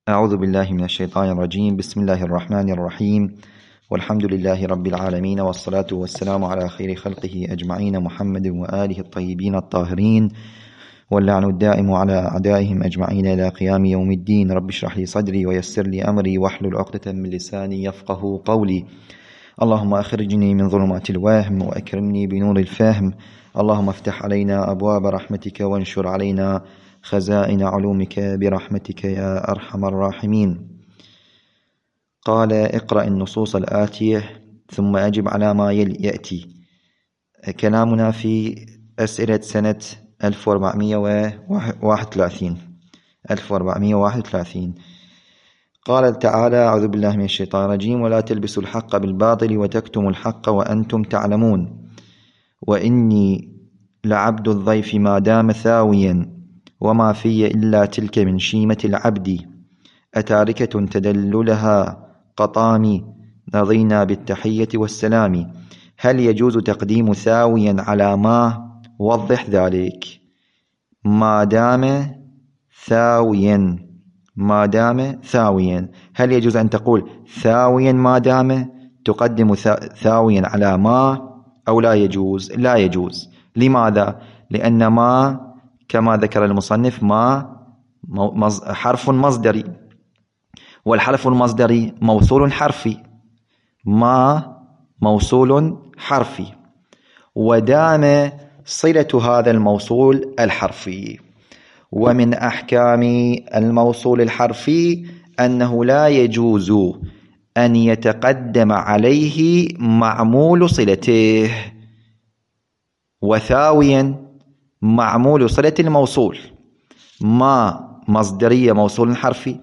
أعوذ بالله من الشيطان الرجيم. بسم الله الرحمن الرحيم، والحمد لله رب العالمين، والصلاة والسلام على خير خلقه أجمعين محمد وآله الطيبين الطاهرين، واللعن الدائم على أعدائهم أجمعين إلى قيام يوم الدين. رب اشرح لي صدري ويسر لي أمري واحلل عقدة من لساني يفقه قولي. اللهم أخرجني من ظلمات الوهم وأكرمني بنور الفهم. اللهم افتح علينا أبواب رحمتك وانشر علينا خزائن علومك برحمتك يا أرحم الراحمين. قال: اقرأ النصوص الآتية ثم أجب على ما يأتي. كلامنا في أسئلة سنة 1431. قال تعالى: أعوذ بالله من الشيطان الرجيم: ولا تلبسوا الحق بالباطل وتكتموا الحق وأنتم تعلمون، وإني لعبد الضيف ما دام ثاويا، وما في إلا تلك من شيمة العبد، أتاركة تدللها قطامي، نضينا بالتحية والسلام. هل يجوز تقديم ثاويا على ما؟ وضح ذلك. ما دام ثاويا، ما دام ثاويا، هل يجوز أن تقول ثاويا ما دام تقدم ثاويا على ما، أو لا يجوز؟ لا يجوز. لماذا؟ لأن ما كما ذكر المصنف ما حرف مصدري، والحرف المصدري موصول حرفي. ما موصول حرفي، ودام صلة هذا الموصول الحرفي. ومن أحكام الموصول الحرفي أنه لا يجوز أن يتقدم عليه معمول صلته، وثاويا معمول صلة الموصول. ما مصدرية موصول حرفي،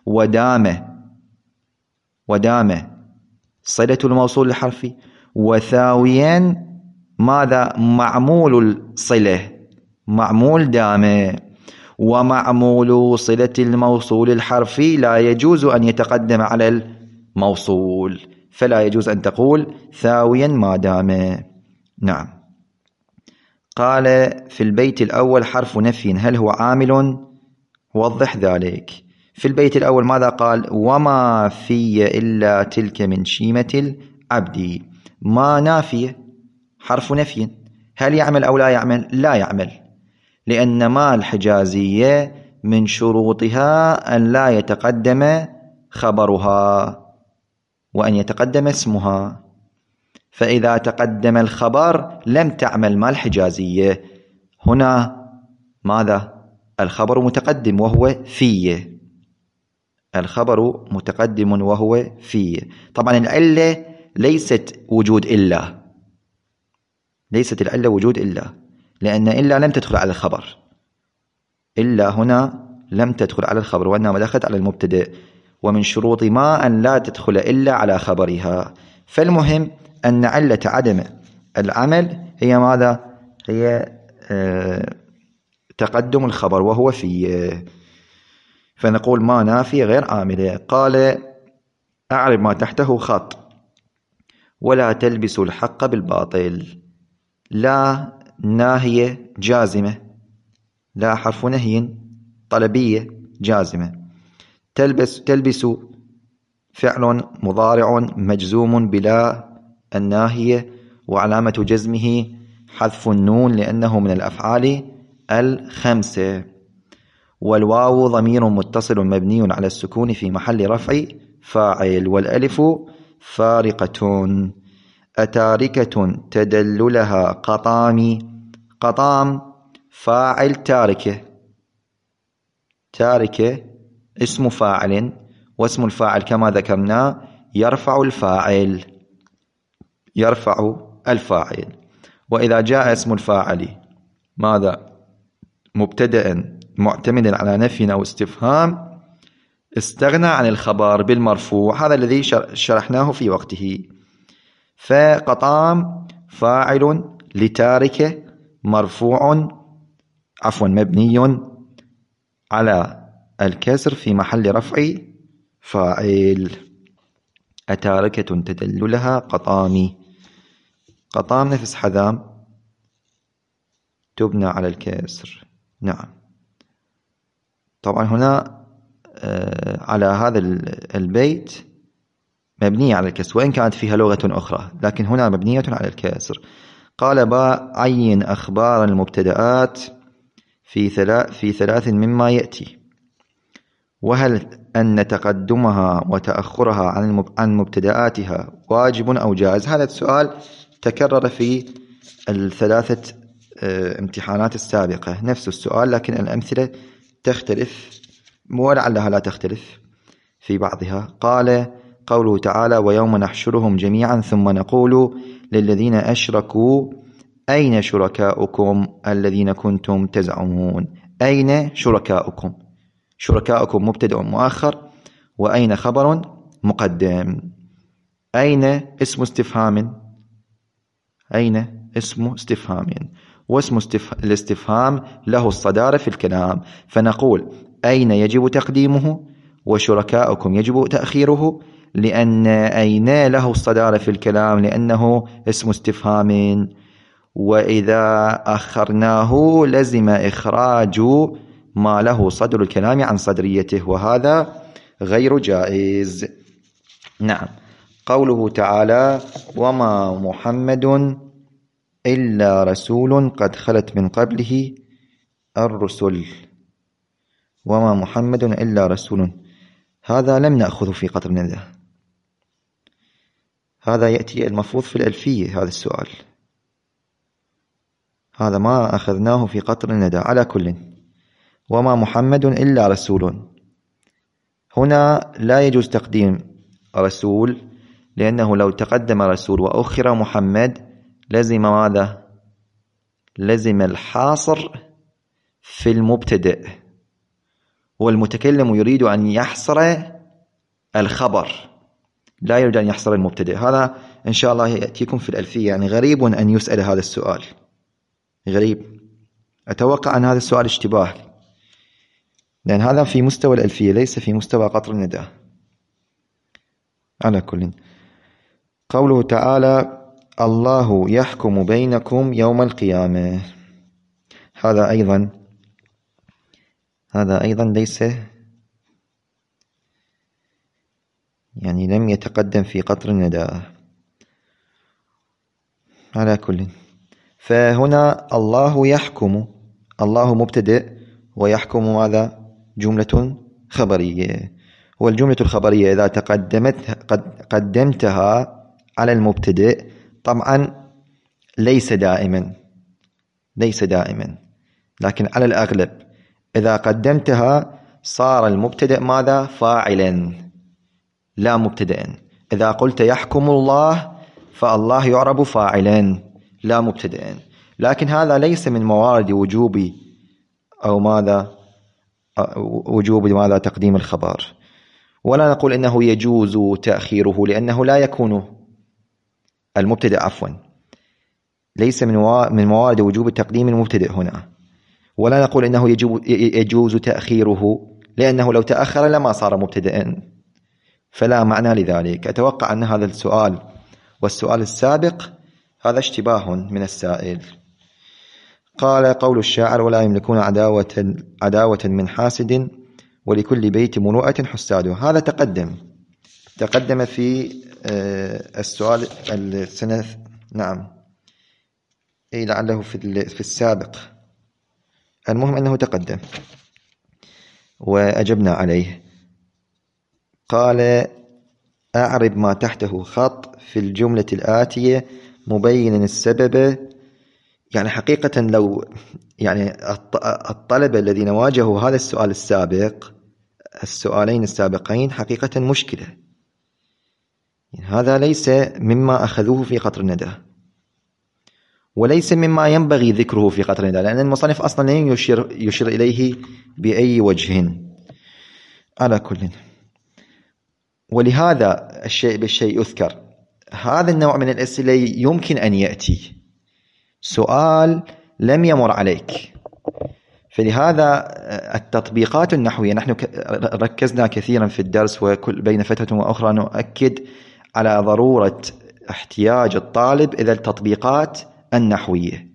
ودام صلة الموصول الحرفي، وثاويا ماذا؟ معمول الصلة، معمول دام. ومعمول صلة الموصول الحرفي لا يجوز أن يتقدم على الموصول، فلا يجوز أن تقول ثاويا ما دام. نعم. قال: في البيت الأول حرف نفي، هل هو عامل؟ وضح ذلك. في البيت الأول ماذا قال؟ وما في إلا تلك من شيمة العبد. ما نافية، حرف نفي، هل يعمل أو لا يعمل؟ لا يعمل، لأن ما الحجازية من شروطها أن لا يتقدم خبرها وأن يتقدم اسمها، فإذا تقدم الخبر لم تعمل ما الحجازية. هنا ماذا؟ الخبر متقدم وهو فيه، الخبر متقدم وهو فيه. طبعا العلة ليست وجود إلا، ليست العلة وجود إلا، لأن إلا لم تدخل على الخبر، إلا هنا لم تدخل على الخبر، وإنما دخلت على المبتدأ. ومن شروط ما أن لا تدخل إلا على خبرها. فالمهم أن علة عدم العمل هي ماذا؟ هي تقدم الخبر وهو فيه، فنقول ما نافية غير عاملة. قال: أعرب ما تحته خط. ولا تلبسوا الحق بالباطل. لا ناهية جازمة، لا حرف نهي طلبية جازمة. تلبس فعل مضارع مجزوم بلا الناهية، وعلامة جزمه حذف النون لأنه من الأفعال الخمسة. والواو ضمير متصل مبني على السكون في محل رفع فاعل، والألف فارقة. أتاركة تدللها قطامي. قطام فاعل تاركة، تاركة اسم فاعل، واسم الفاعل كما ذكرنا يرفع الفاعل، يرفع الفاعل. وإذا جاء اسم الفاعل ماذا؟ مبتدأ معتمدا على نفي أو استفهام، استغنى عن الخبر بالمرفوع، هذا الذي شرحناه في وقته. فقطام فاعل لتاركه مرفوع، مبني على الكسر في محل رفع فاعل. أتاركة تدللها قطامي. قطام نفس حذام تبنى على الكسر. نعم. طبعا هنا على هذا البيت مبنية على الكسر وإن كانت فيها لغة أخرى، لكن هنا مبنية على الكسر. قال باء عين أخبار المبتدآت في ثلاث مما يأتي، وهل أن تقدمها وتأخرها عن مبتدآتها واجب أو جائز؟ هذا السؤال تكرر في الثلاثة امتحانات السابقة، نفس السؤال لكن الأمثلة تختلف ولعلها لا تختلف في بعضها. قال قوله تعالى ويوم نحشرهم جميعا ثم نقول للذين أشركوا أين شركاؤكم الذين كنتم تزعمون. أين شركاؤكم؟ شركاؤكم مبتدأ مؤخر، وأين خبر مقدم. أين اسم استفهام، أين اسم استفهام، واسم الاستفهام له الصدارة في الكلام، فنقول أين يجب تقديمه وشركاؤكم يجب تأخيره، لأن أين له الصدارة في الكلام لأنه اسم استفهام، وإذا أخرناه لزم إخراج ما له صدر الكلام عن صدريته، وهذا غير جائز. نعم. قوله تعالى وما محمد إلا رسول قد خلت من قبله الرسل، وما محمد إلا رسول، هذا لم نأخذه في قطر الندى، هذا يأتي المفروض في الألفية. هذا السؤال هذا ما أخذناه في قطر الندى. على كل، وما محمد إلا رسول، هنا لا يجوز تقديم رسول، لأنه لو تقدم رسول وأخر محمد لزم ماذا؟ لزم الحاصر في المبتدأ، والمتكلم يريد أن يحصر الخبر، لا يريد أن يحصر المبتدأ. هذا إن شاء الله يأتيكم في الألفية. يعني غريب أن يسأل هذا السؤال، غريب. أتوقع أن هذا السؤال اشتباه، لأن هذا في مستوى الألفية ليس في مستوى قطر الندى. على كل، قوله تعالى الله يحكم بينكم يوم القيامة، هذا أيضا ليس، يعني لم يتقدم في قطر الندى. على كل، فهنا الله يحكم، الله مبتدئ ويحكم ماذا؟ جملة خبرية، والجملة الخبرية إذا قدمتها على المبتدئ طبعا ليس دائما، لكن على الأغلب إذا قدمتها صار المبتدئ ماذا؟ فاعلا لا مبتدئا. إذا قلت يحكم الله فالله يعرب فاعلا لا مبتدئا، لكن هذا ليس من موارد وجوب أو ماذا؟ وجوب ماذا؟ تقديم الخبر. ولا نقول إنه يجوز تأخيره، لأنه لا يكون المبتدئ ليس من موارد وجوب تقديم المبتدئ هنا. ولا نقول إنه يجوز تأخيره، لأنه لو تأخر لما صار مبتدئا، فلا معنى لذلك. أتوقع أن هذا السؤال والسؤال السابق هذا اشتباه من السائل. قال قول الشاعر ولا يملكون عداوة من حاسد ولكل بيت مروءة حساده، هذا تقدم في السؤال السنة. نعم، أي لعله في السابق. المهم أنه تقدم وأجبنا عليه. قال أعرب ما تحته خط في الجملة الآتية مبينا السبب. يعني حقيقة لو يعني الطلبة الذين واجهوا هذا السؤال السابق، السؤالين السابقين، حقيقة مشكلة. يعني هذا ليس مما أخذوه في قطر الندى، وليس مما ينبغي ذكره في قطر الندى، لأن المصنف أصلا لن يشير إليه بأي وجه. على كل، ولهذا الشيء بالشيء يذكر. هذا النوع من الأسئلة يمكن أن يأتي سؤال لم يمر عليك، فلهذا التطبيقات النحوية نحن ركزنا كثيرا في الدرس، وكل بين فترة وأخرى نؤكد على ضرورة احتياج الطالب إلى التطبيقات النحوية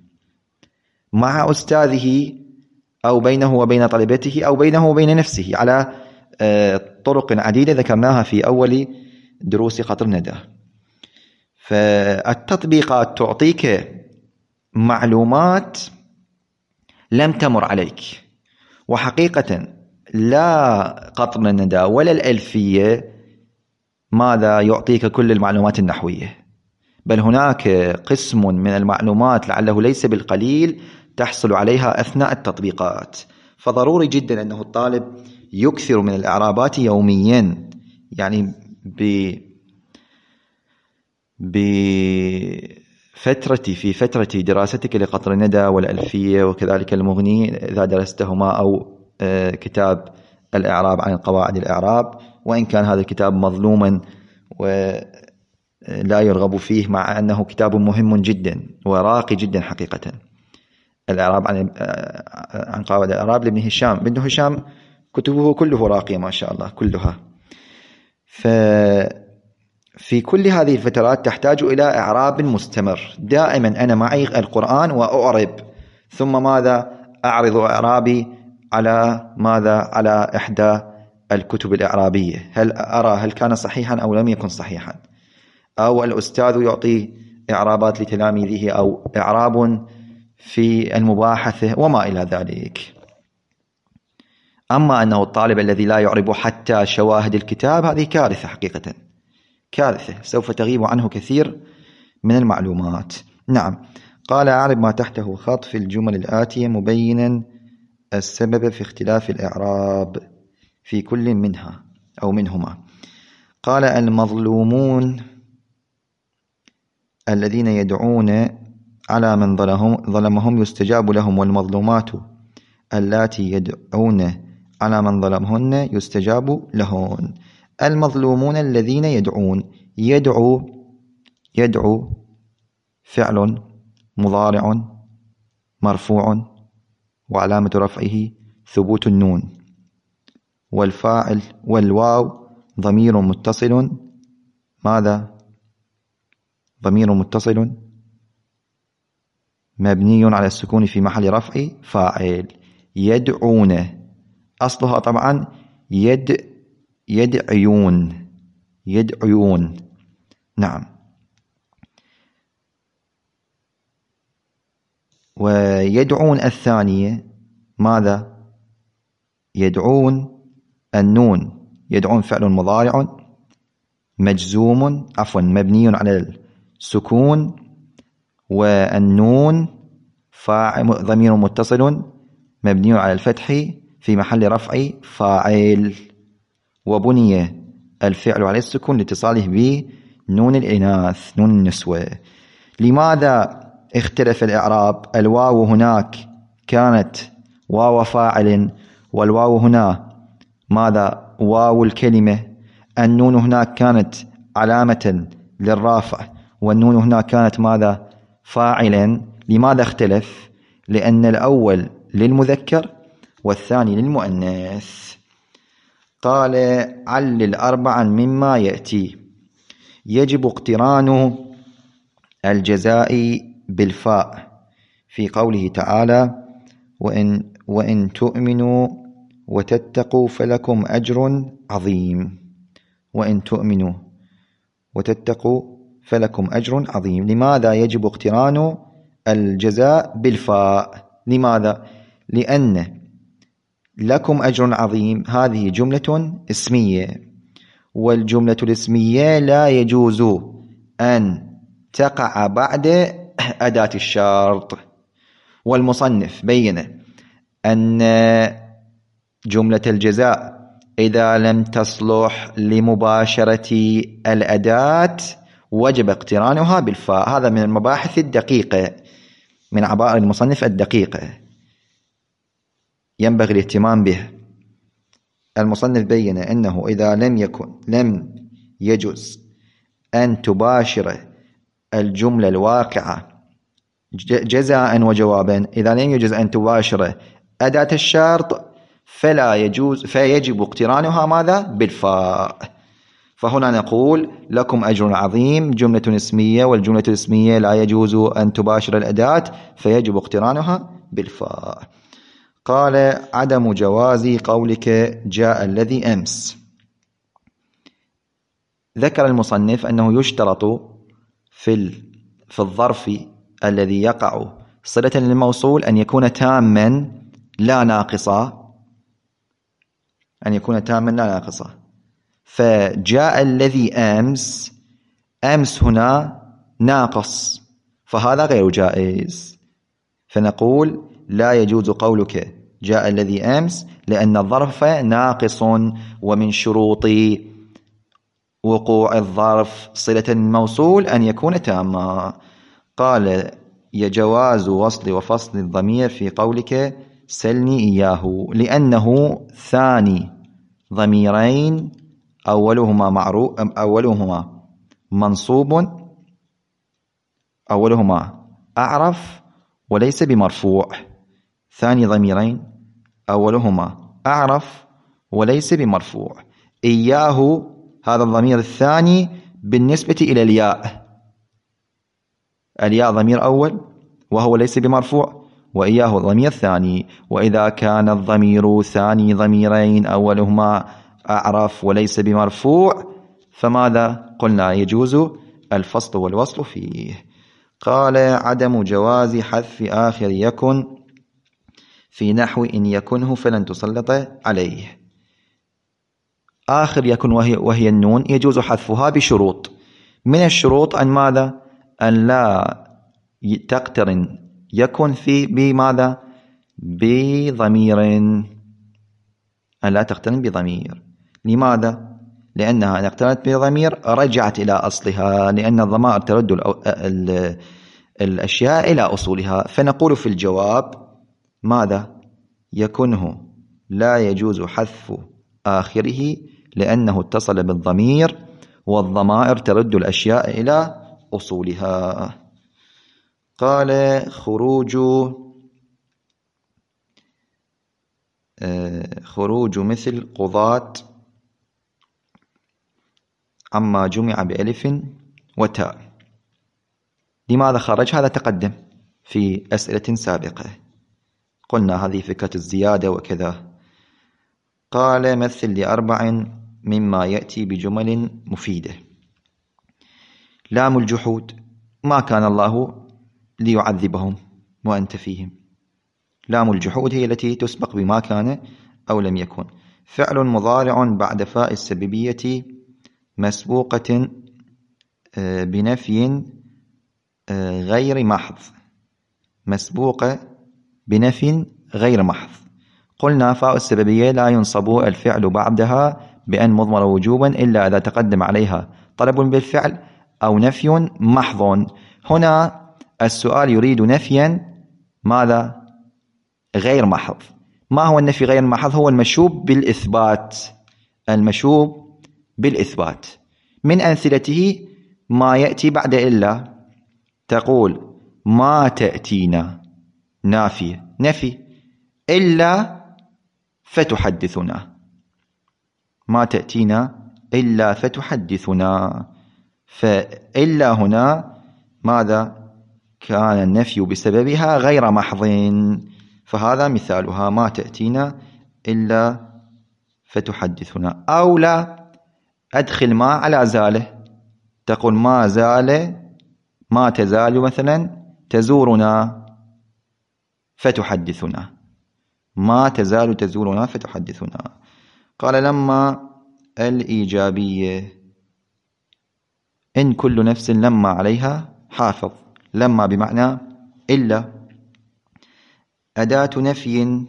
مع أستاذه، أو بينه وبين طلبته، أو بينه وبين نفسه، على طرق عديدة ذكرناها في أول دروس قطر الندى. فالتطبيقات تعطيك معلومات لم تمر عليك، وحقيقة لا قطر الندى ولا الألفية ماذا يعطيك كل المعلومات النحوية، بل هناك قسم من المعلومات لعله ليس بالقليل تحصل عليها أثناء التطبيقات. فضروري جدا أنه الطالب يكثر من الإعرابات يوميا، يعني في فترة دراستك لقطر الندى والألفية وكذلك المغني إذا درستهما، أو كتاب الإعراب عن قواعد الإعراب، وإن كان هذا الكتاب مظلوما ولا يرغب فيه، مع أنه كتاب مهم جدا وراقي جدا حقيقة. الإعراب عن قواعد الإعراب لابن هشام. ابن هشام كتبه كله راقية ما شاء الله كلها. ففي كل هذه الفترات تحتاج إلى إعراب مستمر دائما. أنا معي القرآن وأعرب، ثم ماذا أعرض إعرابي على ماذا؟ على إحدى الكتب الإعرابية، هل كان صحيحا أو لم يكن صحيحا، أو الأستاذ يعطي إعرابات لتلاميذه، أو إعراب في المباحثة وما إلى ذلك. أما أنه الطالب الذي لا يعرب حتى شواهد الكتاب، هذه كارثة حقيقة، كارثة، سوف تغيب عنه كثير من المعلومات. نعم. قال أعرب ما تحته خط في الجمل الآتية مبينا السبب في اختلاف الإعراب في كل منها أو منهما. قال المظلومون الذين يدعون على من ظلمهم يستجاب لهم، والمظلومات اللاتي يدعون على من ظلمهن يستجاب لهن. المظلومون الذين يدعون، يدعو فعل مضارع مرفوع وعلامة رفعه ثبوت النون، والفاعل والواو ضمير متصل، ماذا؟ ضمير متصل مبني على السكون في محل رفع فاعل. يدعون أصلها طبعا يدعيون. نعم. ويدعون الثانية ماذا؟ يدعون النون، يدعون فعل مضارع مجزوم مبني على السكون، والنون ضمير متصل مبني على الفتح في محل رفع فاعل، وبني الفعل على السكون لاتصاله بنون الإناث نون النسوة. لماذا اختلف الإعراب؟ الواو هناك كانت واو فاعل، والواو هنا ماذا؟ واو الكلمة. النون هناك كانت علامة للرافع، والنون هناك كانت ماذا؟ فاعلا. لماذا اختلف؟ لأن الأول للمذكر والثاني للمؤنث. قال علل أربعا مما يأتي. يجب اقتران الجزاء بالفاء في قوله تعالى وإن تؤمنوا وتتقوا فلكم أجر عظيم. وإن تؤمنوا وتتقوا فلكم أجر عظيم. لماذا يجب اقتران الجزاء بالفاء؟ لماذا؟ لأن لكم أجر عظيم هذه جملة اسمية، والجملة الاسمية لا يجوز أن تقع بعد أداة الشرط. والمصنف بين أن جملة الجزاء إذا لم تصلح لمباشرة الأداة وجب اقترانها بالفاء. هذا من المباحث الدقيقة، من عبائر المصنف الدقيقة، ينبغي الاهتمام به. المصنف بين أنه إذا لم يجوز أن تباشر الجملة الواقعة جزاء وجوابا، إذا لم يجوز أن تباشر أداة الشرط فيجب اقترانها ماذا؟ بالفاء. فهنا نقول لكم أجر عظيم جملة اسمية، والجملة الاسمية لا يجوز أن تباشر الأداة فيجب اقترانها بالفاء. قال عدم جواز قولك جاء الذي أمس. ذكر المصنف أنه يشترط في الظرف الذي يقع صلة للموصول أن يكون تاما لا ناقصا، أن يكون تاما لا ناقصا. فجاء الذي أمس، أمس هنا ناقص، فهذا غير جائز، فنقول لا يجوز قولك جاء الذي أمس لأن الظرف ناقص، ومن شروط وقوع الظرف صلة الموصول أن يكون تاما. قال يجواز وصل وفصل الضمير في قولك سلني إياه، لأنه ثاني ضميرين أولهما منصوب، أولهما أعرف وليس بمرفوع. ثاني ضميرين أولهما أعرف وليس بمرفوع. إياه هذا الضمير الثاني بالنسبة إلى الياء، الياء ضمير أول وهو ليس بمرفوع، وإياه ضمير ثاني. وإذا كان الضمير ثاني ضميرين أولهما أعرف وليس بمرفوع فماذا قلنا؟ يجوز الفصل والوصل فيه. قال عدم جواز حذف آخر يكن في نحو إن يكنه فلن تسلط عليه. آخر يكن وهي النون يجوز حذفها بشروط. من الشروط أن ماذا؟ أن لا تقترن يكن في بماذا؟ بضمير، أن لا تقترن بضمير. لماذا؟ لأنها إن اقترنت بضمير رجعت إلى أصلها، لأن الضمائر ترد الأشياء إلى أصولها. فنقول في الجواب ماذا؟ يكنه لا يجوز حذف آخره لأنه اتصل بالضمير، والضمائر ترد الأشياء إلى أصولها. قال خروج مثل قضاة عما جمع بألف وتاء. لماذا خرج؟ هذا تقدم في أسئلة سابقة، قلنا هذه فكرة الزيادة وكذا. قال مثل لأربع مما يأتي بجمل مفيدة. لام الجحود، ما كان الله ليعذبهم وأنت فيهم. لام الجحود هي التي تسبق بما كان أو لم يكن. فعل مضارع بعد فاء السببية مسبوقة بنفي غير محض، مسبوقة بنفي غير محض. قلنا فاء السببية لا ينصب الفعل بعدها بأن مضمر وجوبا إلا إذا تقدم عليها طلب بالفعل أو نفي محض. هنا السؤال يريد نفيا ماذا؟ غير محض. ما هو النفي غير محض؟ هو المشوب بالإثبات، المشوب بالإثبات. من أمثلته ما يأتي بعد إلا، تقول ما تأتينا نافية نفي، إلا فتحدثنا، ما تأتينا إلا فتحدثنا. فإلا هنا ماذا؟ كان النفي بسببها غير محض، فهذا مثالها ما تأتينا إلا فتحدثنا. أو لا أدخل ما على زاله، تقول ما زال، ما تزال مثلا تزورنا فتحدثنا، ما تزال تزورنا فتحدثنا. قال لما الإيجابية إن كل نفس لما عليها حافظ. لما بمعنى إلا، أداة نفي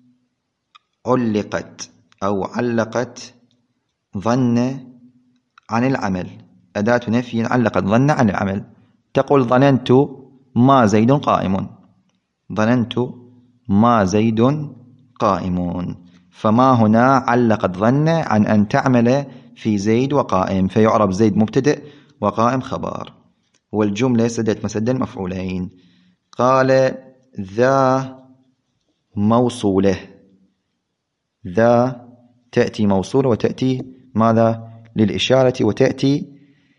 علقت أو علقت ظن عن العمل. أداة نفي علقت ظن عن العمل. تقول ظننت ما زيد قائم، ظننت ما زيد قائم. فما هنا علقت ظن عن أن تعمل في زيد وقائم، فيعرب زيد مبتدئ وقائم خبر، والجملة سدت مسد المفعولين. قال ذا موصولة، ذا تأتي موصولة وتأتي ماذا؟ للإشارة، وتأتي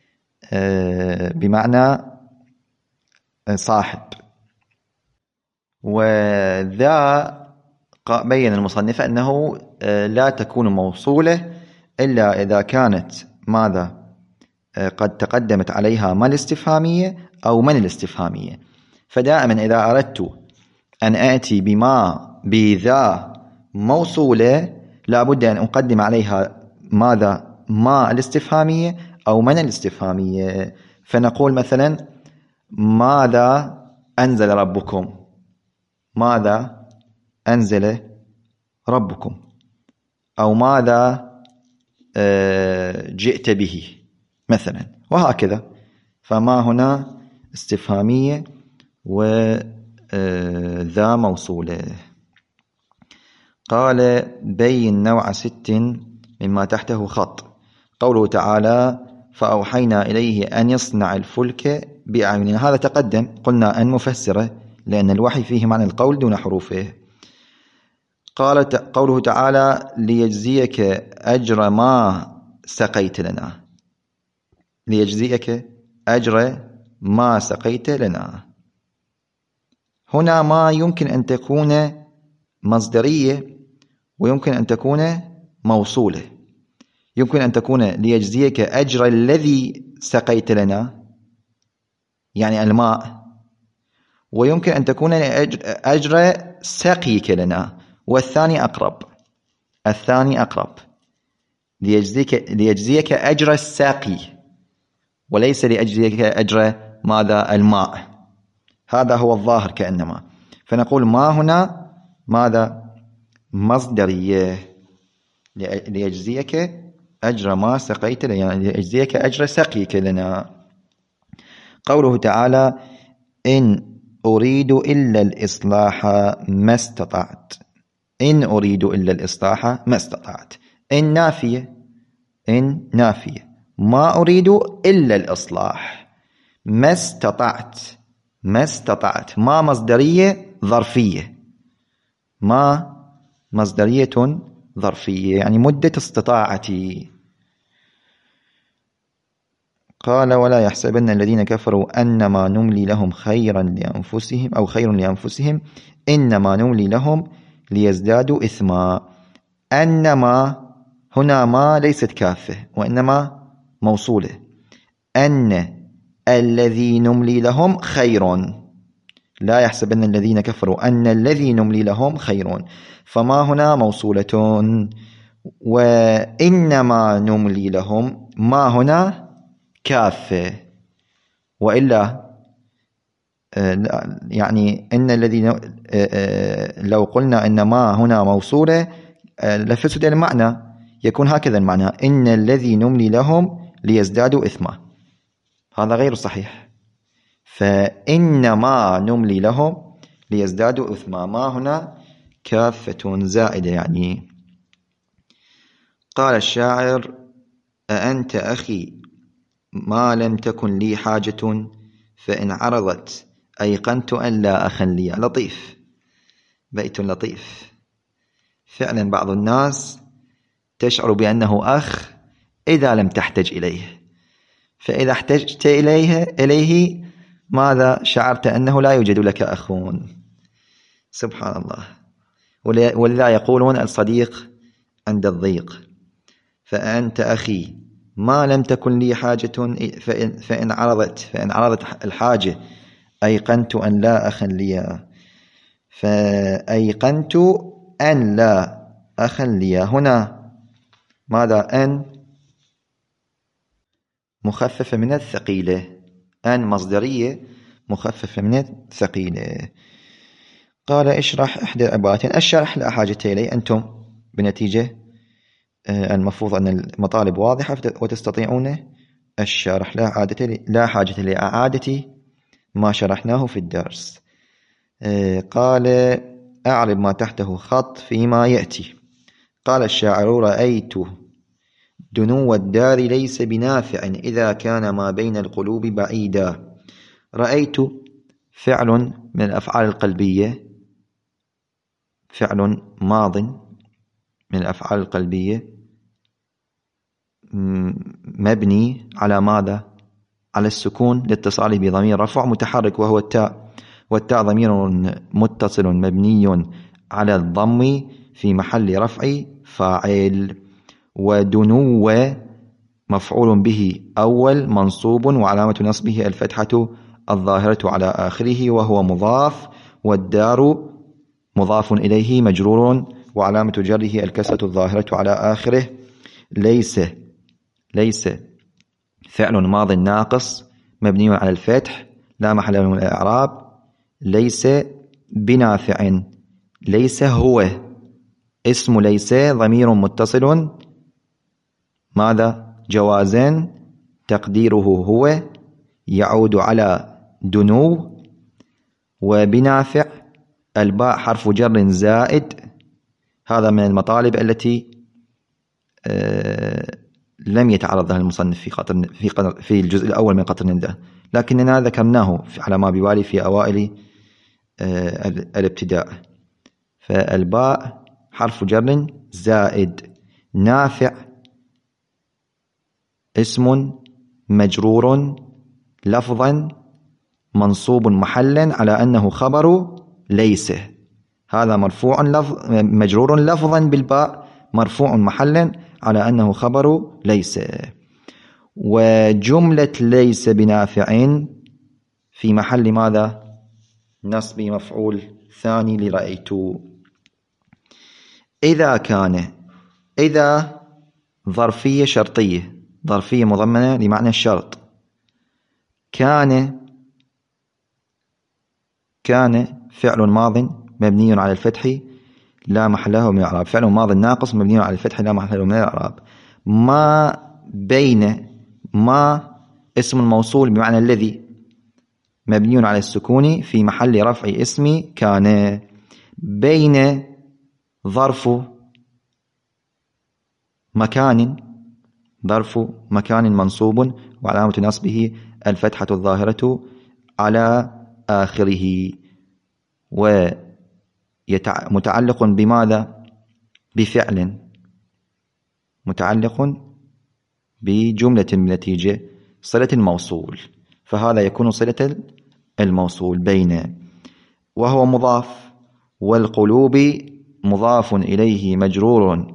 بمعنى صاحب. وذا بين المصنف أنه لا تكون موصولة إلا إذا كانت ماذا قد تقدمت عليها ما الاستفهامية أو من الاستفهامية. فدائما إذا أردت أن آتي بذا موصولة لابد أن أقدم عليها ماذا ما الاستفهامية أو من الاستفهامية. فنقول مثلا ماذا أنزل ربكم، ماذا أنزل ربكم، أو ماذا جئت به مثلا، وهكذا. فما هنا استفهامية وذا موصولة. قال بين نوع 6 مما تحته خط. قوله تعالى فأوحينا إليه أن يصنع الفلك بأعيننا، هذا تقدم قلنا أن مفسره لأن الوحي فيه معنى القول دون حروفه. قال قوله تعالى ليجزيك أجر ما سقيت لنا، ليجزيك أجر ما سقيت لنا. هنا ما يمكن أن تكون مصدرية ويمكن أن تكون موصولة. يمكن أن تكون ليجزيك أجر الذي سقيت لنا يعني الماء، ويمكن أن تكون أجر سقيك لنا، والثاني أقرب، الثاني أقرب. ليجزيك أجر الساقي وليس ليجزيك أجر ماذا الماء، هذا هو الظاهر كأنما. فنقول ما هنا ماذا مصدرية، ليجزيك أجر ما سقيت لنا يعني ليجزيك أجر سقيك لنا. قوله تعالى إن أريد إلا الإصلاح ما استطعت، إن أريد إلا الإصلاح ما استطعت. إن نافية، إن نافية، ما أريد إلا الإصلاح. ما استطعت، ما استطعت، ما مصدرية ظرفية، ما مصدرية ظرفية يعني مدة استطاعتي. قال ولا يحسبن الذين كفروا أنما نملي لهم خيرا لأنفسهم أو خير لأنفسهم إنما نملي لهم ليزدادوا إثما. أنما هنا ما ليست كافة وإنما موصولة. أن الذي نملي لهم خير، لا يحسبن الذين كفروا أن الذي نملي لهم خير، فما هنا موصولة. وإنما نملي لهم ما هنا كافة، وإلا يعني إن الذي لو قلنا إن ما هنا موصولة لفسد المعنى، يكون هكذا المعنى إن الذي نملي لهم ليزدادوا إثما، هذا غير صحيح. فإنما نملي لهم ليزدادوا إثما، ما هنا كافة زائدة يعني. قال الشاعر أأنت أخي ما لم تكن لي حاجة فإن عرضت أيقنت أن لا أخا لي. لطيف، بيت لطيف فعلا. بعض الناس تشعر بأنه أخ إذا لم تحتج إليه، فإذا احتجت إليه ماذا شعرت أنه لا يوجد لك أخون. سبحان الله. ولذا يقولون الصديق عند الضيق. فأنت أخي ما لم تكن لي حاجة فإن عرضت الحاجة أيقنت أن لا أخا لي. فأيقنت أن لا أخا لي هنا ماذا أن مخففة من الثقيلة، أن مصدرية مخففة من الثقيلة. قال اشرح إحدى العبارات. الشرح لا حاجة إليه، أنتم بنتيجة المفروض أن المطالب واضحة وتستطيعون الشرح، لا حاجة لإعادة ما شرحناه في الدرس. قال أعرب ما تحته خط فيما يأتي. قال الشاعر رأيت دنو الدار ليس بنافع إذا كان ما بين القلوب بعيدا. رأيت فعل من الأفعال القلبية، فعل ماض من الأفعال القلبية مبني على ماذا؟ على السكون لاتصاله بضمير رفع متحرك وهو التاء، والتاء ضمير متصل مبني على الضم في محل رفع فاعل. ودنو مفعول به أول منصوب وعلامة نصبه الفتحة الظاهرة على آخره وهو مضاف. والدار مضاف إليه مجرور وعلامة جره الكسرة الظاهرة على آخره. ليس فعل ماض ناقص مبني على الفتح لا محل له من الإعراب. ليس بنافع. ليس هو اسم ليس ضمير متصل ماذا جوازا تقديره هو يعود على دنو. وبنافع الباء حرف جر زائد. هذا من المطالب التي لم يتعرض لها المصنف في الجزء الأول من قطر النداء، لكننا ذكرناه على ما ببالي في أوائل الابتداء. فالباء حرف جر زائد. نافع اسم مجرور لفظا منصوب محلا على أنه خبر ليس. هذا مرفوع مجرور لفظا بالباء مرفوع محلا على أنه خبر ليس. وجملة ليس بنافع في محل ماذا نصب مفعول ثاني لرأيت. إذا ظرفية شرطية، ظرفية مضمنة لمعنى الشرط. كان فعل ماض مبني على الفتح لا محل له من الإعراب. فعل ماض ناقص مبني على الفتح لا محل له من الإعراب. ما بين ما اسم الموصول بمعنى الذي مبني على السكون في محل رفع اسم كان. بين ظرف مكان منصوب وعلامة نصبه الفتحة الظاهرة على آخره. ومتعلق بماذا بفعل متعلق بجملة النتيجة صلة الموصول، فهذا يكون صلة الموصول بين. وهو مضاف. والقلوب مضاف إليه مجرور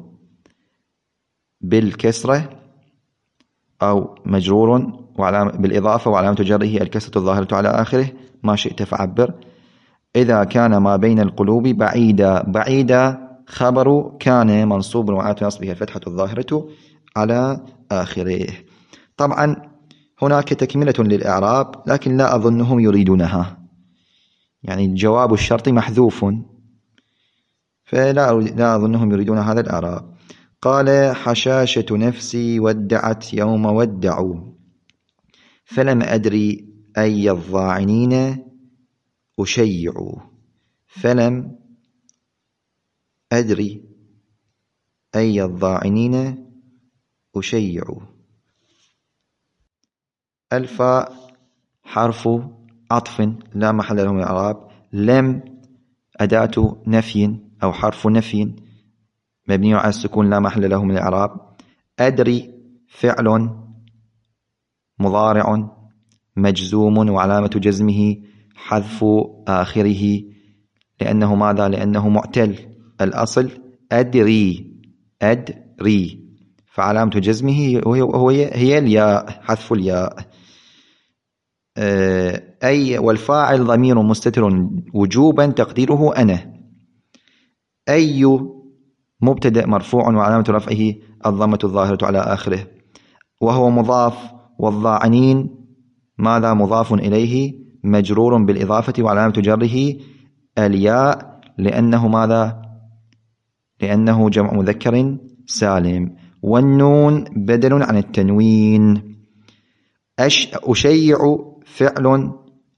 بالكسرة أو مجرور بالإضافة وعلامة جره الكسرة الظاهرة على آخره ما شئت فعبر. إذا كان ما بين القلوب بعيدا خبر كان منصوب وعلامة نصبه الفتحة الظاهرة على آخره. طبعا هناك تكملة للإعراب لكن لا أظنهم يريدونها، يعني جواب الشرط محذوف فلا أظنهم يريدون هذا الإعراب. قال حشاشة نفسي ودعت يوم ودعوا فلم أدري أي الضاعنين أشيع. فلم أدري أي الضاعنين أشيع. الفاء حرف عطف لا محل له من الإعراب. لم أداة نفي أو حرف نفي مبني على السكون لا محل له من الإعراب. أدري فعل مضارع مجزوم وعلامة جزمه حذف آخره لأنه ماذا؟ لأنه معتل. الأصل أدري فعلامة جزمه هي الياء، حذف الياء. أي والفاعل ضمير مستتر وجوبا تقديره أنا. أي مبتدأ مرفوع وعلامة رفعه الضمة الظاهرة على آخره. وهو مضاف. والضاعنين ماذا؟ مضاف إليه مجرور بالإضافة وعلامة جره الياء لأنه ماذا؟ لأنه جمع مذكر سالم. والنون بدل عن التنوين. أشيع فعل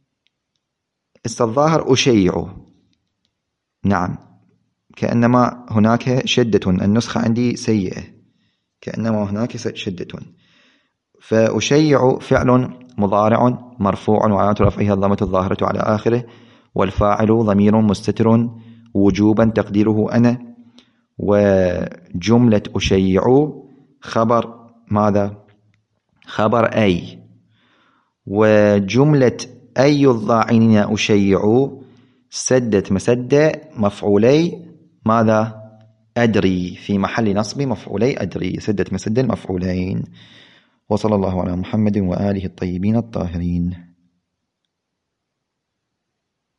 الظاهر أشيع. نعم كأنما هناك شدة، النسخة عندي سيئة كأنما هناك شدة. فأشيع فعل مضارع مرفوع وعلامة رفعه الضمة الظاهرة على آخره. والفاعل ضمير مستتر وجوبا تقديره أنا. وجملة أشيع خبر ماذا؟ خبر أي. وجملة أي الضاعنين أشيع سدة مسدة مفعولي ماذا؟ أدري، في محل نصب مفعولي أدري، سدة مسدة المفعولين. وصلى الله على محمد وآله الطيبين الطاهرين.